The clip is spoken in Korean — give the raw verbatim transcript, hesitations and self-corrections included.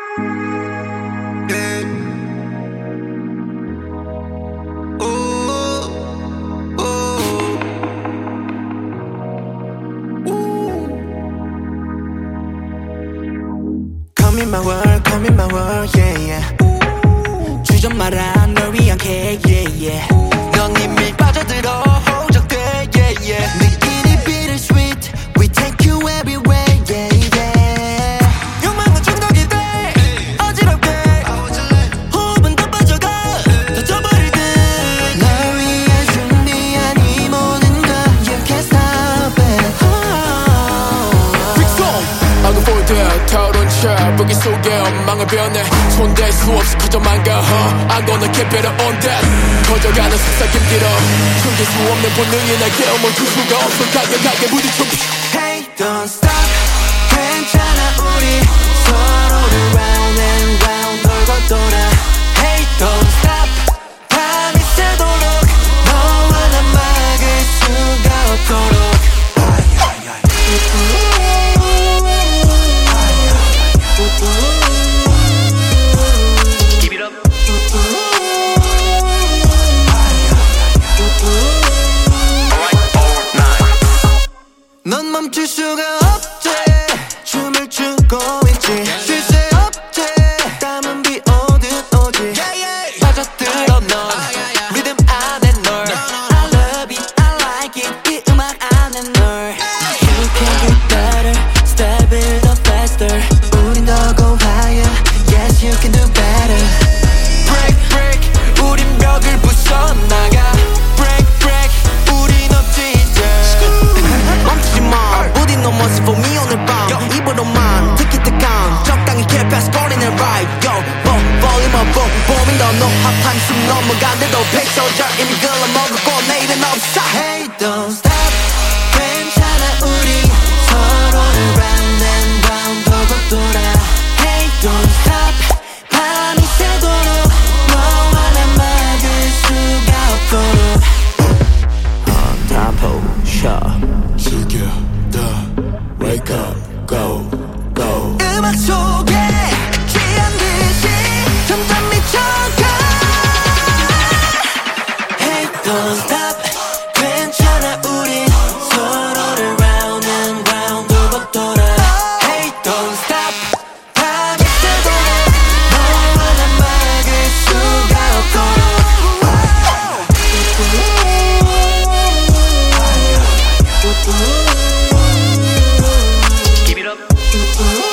Come in my world, come in my world, yeah, yeah. 주저 마라 널 위한 cake, yeah, yeah. 넌 이미 빠져들어 호적돼, yeah, yeah. 느끼니 bittersweet, we take you everywhere, yeah, yeah. 욕망은 중독이 돼, 어지럽게 호흡은 더 빠져가, 더 져버릴 듯. 널 위해 준비한 이 모든 걸 You can't stop it. Fix on, I go for that, 타오른 차 부기 속에 엉망을 변해 손댈 수 없이 커져만 가 huh? I'm gonna keep it on that 커져가는 속삭임 길어 숨길 수 없는 본능이 날 깨워 멈출 수가 없어 강력하게 부딪혀 Hey, don't stop. 괜찮아 우리 서로를 round and round 돌고 돌아. Hey, don't stop. 밤이 새도록 너와 나 막을 수가 없도록. 넌 멈출 수가 없지. 춤을 추고 있지. 쉴 새 없지. 땀은 비 오듯 오지. 빠져들어 넌 리듬 안에 널 I love it, I like it. 이 음악 안에 널 You can do better. Step it up faster. 우린 더 go higher. Yes, you can do better. Break, break. 우린 벽을 부숴나가. Break, break. 우린 없지 이제. 멈추지마 부디 너 모습 보미 오늘 밤 입으로만 티키타칸 적당히 킬패스 거리는 right Yo, 볼륨 업 봄이 더 노핫한 숨 넘어간대도 픽소절 이미 글러먹었고 내일은 없어 Hey, don't stop 괜찮아 우리 서로를 round and round 돌고 돌아 Hey, don't stop 밤이 새도록 너와 나 막을 수가 없도록 On top of shop Together, wake up, go, go 음악 속에 취한 듯이 점점 미쳐가 Hey, don't stop 괜찮아 우리 서로를 round and round 돌고 돌아 Hey, don't stop 밤이 새도록 너와 나 막을 수가 없도록 Give it up.